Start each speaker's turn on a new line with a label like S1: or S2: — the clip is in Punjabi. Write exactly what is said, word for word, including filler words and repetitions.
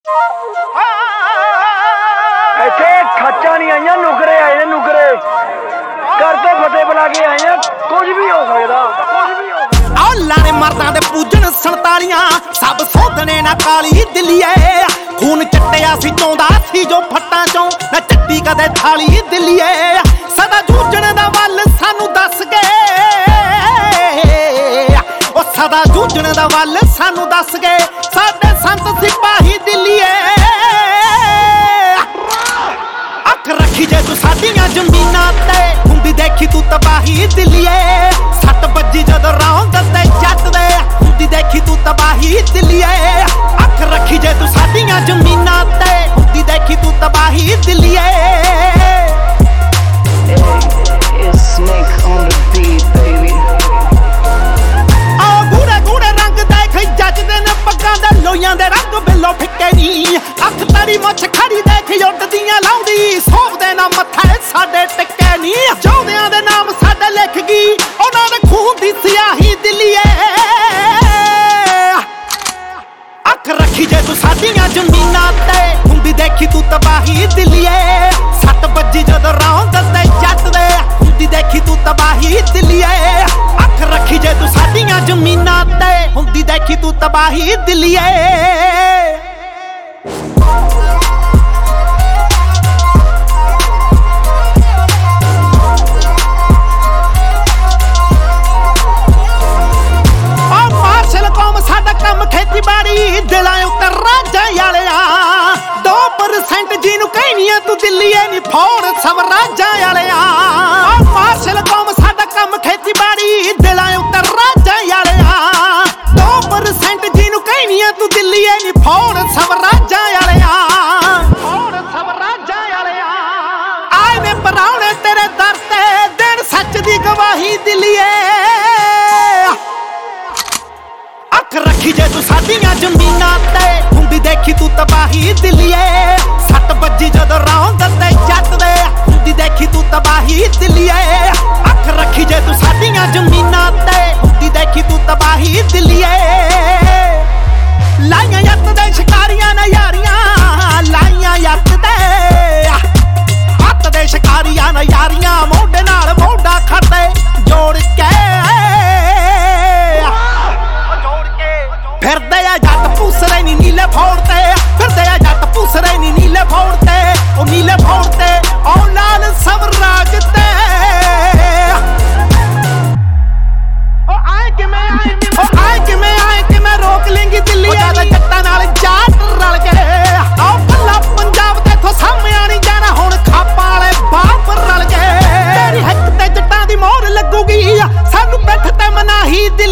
S1: ਇੱਥੇ ਖੱਚਾਂ ਨਹੀਂ ਆਈਆਂ, ਨੁਕਰੇ ਆਏ ਨੇ ਨੁਕਰੇ। ਘਰ ਤੋਂ ਫਤਿਹ ਬੁਲਾ ਕੇ ਆਏ ਆ, ਕੁਝ ਵੀ ਹੋ ਸਕਦਾ, ਕੁਝ ਵੀ ਹੋ ਸਕਦਾ।
S2: ਔਲਾ ਨੇ ਮਰਦਾਂ ਦੇ ਪੂਜਣ ਸੰਤਾਲੀਆਂ, ਸਭ ਸੋਧਣੇ ਨਾ ਕਾਲੀ ਦਿੱਲੀਏ। ਖੂਨ ਚੱਟਿਆ ਸੀ ਚੋਂਦਾ ਸੀ ਜੋ ਫੱਟਾਂ ਚੋਂ, ਨਾ ਚੱਟੀ ਕਦੇ ਥਾਲੀ ਦਿੱਲੀਏ। ਸਦਾ ਜੂਝਣ ਦਾ ਵੱਲ ਸਾਨੂੰ ਦੱਸ ਗਏ, ਉਹ ਸਦਾ ਜੂਝਣ ਦਾ ਵੱਲ ਸਾਨੂੰ ਦੱਸ ਗਏ ਸਾਡੇ ਸੰਤ ਸਿਪਾਹੀ ਦਿੱਲੀਏ। ਅੱਖ ਰੱਖੀ ਜੇ ਤੂੰ ਸਾਡੀਆਂ ਜ਼ਮੀਨਾਂ ਤੇ, ਹੁੰਦੀ ਦੇਖੀ ਤੂੰ ਤਬਾਹੀ ਦਿੱਲੀਏ। ਸੱਟ ਵੱਜੀ ਜਦੋਂ ਰੌਂਦ ਤੇ ਜੱਟ ਦੇ, ਹੁੰਦੀ ਦੇਖੀ ਤੂੰ ਤਬਾਹੀ ਦਿੱਲੀਏ। ਅੱਖ ਰੱਖੀ ਜੇ ਤੂੰ ਸਾਡੀਆਂ ਜ਼ਮੀਨਾਂ ਤੇ, ਹੁੰਦੀ ਦੇਖੀ ਤੂੰ ਤਬਾਹੀ ਦਿੱਲੀਏ। ਲੋਈਆਂ ਦੇ ਰੰਗ ਬਿੱਲੋ ਫਿੱਕੇ ਨੀ, ਅੱਖ ਤੇਰੀ ਮੁੱਛ ਖੜੀ ਦੇਖ ਉੱਡਦੀਆਂ ਲਾਉਂਦੀ। ਸੋਭਦੇ ਨਾ ਮੱਥੇ ਸਾਡੇ ਟਿੱਕੇ ਨੀ, ਚਾਹੁੰਦਿਆਂ ਦੇ ਨਾਮ ਸਾਡੇ ਲਿਖ ਗਈ ਉਹਨਾਂ ਦੇ ਖੂਨ ਦੀ ਸਿਆਹੀ ਦਿੱਲੀਏ। ਅੱਖ ਰੱਖੀ ਜੇ ਤੂੰ ਸਾਡੀਆਂ ਜ਼ਮੀਨਾਂ ਤੇ, ਹੁੰਦੀ ਦੇਖੀ ਤੂੰ ਤਬਾਹੀ ਦਿੱਲੀਏ। ਸੱਟ ਵੱਜੀ ਜਦੋਂ ਰੌਂਦ ਤੇ ਜੱਟ ਦੇ, ਹੁੰਦੀ ਦੇਖੀ ਤੂੰ ਤਬਾਹੀ ਦਿੱਲੀਏ। ਅੱਖ ਰੱਖੀ ਜੇ ਤੂੰ ਸਾਡੀਆਂ ਜ਼ਮੀਨਾਂ ਤੇ, ਹੁੰਦੀ ਦੇਖੀ ਤੂੰ ਤਬਾਹੀ ਦਿੱਲੀਏ। ਸਾਡਾ ਕੰਮ ਖੇਤੀਬਾੜੀ, ਦਿਲਾਂ ਉੱਤੇ ਰਾਜਾਂ ਵਾਲਿਆ। ਦੋ ਪਰਸੈਂਟ ਜਿਹਨੂੰ ਕਹਿਨੀਆਂ ਤੂੰ ਦਿੱਲੀਏ ਨੀ ਫੋੜ ਸਭ ਰਾਜਾਂ ਵਾਲਿਆ। ਮਾਰਸ਼ਲ ਕੌਮ ਸਾਡਾ ਕੰਮ ਖੇਤੀਬਾੜੀ, ਦਿਲਾਂ ਉੱਤੇ ਰਾਜਾਂ ਵਾਲਿਆ। ਦੋ ਪਰਸੈਂਟ ਜਿਹਨੂੰ ਕਹਿਨੀਆਂ ਤੂੰ ਦਿੱਲੀਏ ਨੀ ਫੋੜ ਸਭ ਰਾਜਾਂ ਵਾਲਿਆ। ਫੋੜ ਸਭ ਰਾਜਾਂ ਵਾਲਿਆ। ਆਏ ਨੇ ਪਰਾਉਣੇ ਤੇਰੇ ਦਰ ਤੇ, ਦੇਣ ਸੱਚ ਦੀ ਗਵਾਹੀ ਦਿੱਲੀਏ। ਅੱਖ ਰੱਖੀ ਜੇ ਤੂੰ ਸਾਡੀਆਂ ਜ਼ਮੀਨਾਂ ਤੇ, ਹੁੰਦੀ ਦੇਖੀ ਤੂੰ ਤਬਾਹੀ ਦਿੱਲੀਏ। ਸੱਟ ਵੱਜੀ ਜਦੋਂ ਰੌਂਦ ਤੇ ਜੱਟ ਦੇ, ਹੁੰਦੀ ਦੇਖੀ ਤੂੰ ਤਬਾਹੀ ਦਿੱਲੀਏ। ਅੱਖ ਰੱਖੀ ਜੇ ਤੂੰ ਸਾਡੀਆਂ ਜ਼ਮੀਨਾਂ ਤੇ, ਹੁੰਦੀ ਦੇਖੀ ਤੂੰ ਤਬਾਹੀ ਦਿੱਲੀਏ। ਲਾਈਆਂ ਯੱਤ ਦੇ ਸ਼ਿਕਾਰੀਆਂ ਨੇ ਯਾਰੀਆਂ, ਲਾਈਆਂ ਯੱਤ ਦੇ ਹੱਥ ਦੇ ਸ਼ਿਕਾਰੀਆਂ ਨੇ ਯਾਰੀਆਂ। ਮੋਢੇ ਨਾਲ ਮੋਢਾ ਖੜਦੇ ਜੋੜ ਕੇ, ਫਿਰਦੇ ਆ ਜੱਟ ਭੂਸਰੇ ਨੀ ਨੀਲੇ ਫੋੜ ਤੇ, ਫਿਰਦੇ ਆ ਜੱਟ ਭੂਸਰੇ ਨੀ ਨੀਲੇ ਫੋੜ ਤੇ। ਉਹ ਨੀਲੇ ਫੋੜ ਤੇ ਉਹ ਲਾਲ ਸਵਰਾਜ ਤੇ, ਉਹ ਆਏ ਕਿਵੇਂ ਆਏ ਉਹ ਆਏ ਕਿਵੇਂ ਆਏ ਕਿਵੇਂ ਰੋਕ ਲੈਂਗੀ ਦਿੱਲੀ ਦੇ ਜੱਟਾਂ ਨਾਲ ਜਾਟ ਰਲ ਗਏ। ਆਹ ਭੱਲਾ ਪੰਜਾਬ ਤੇ ਥੋ ਸਾਹਮਣੇ ਨਹੀਂ ਜਾਣਾ, ਹੁਣ ਖਾਪਾਂ ਵਾਲੇ ਬਾਪ ਰਲ ਗਏ। ਤੇਰੀ ਹੱਕ ਤੇ ਜੱਟਾਂ ਦੀ ਮੋਹਰ ਲੱਗੂਗੀ, ਸਾਨੂੰ ਪਿੱਠ ਤੇ ਮਨਾਹੀ ਦਿੱਲੀ।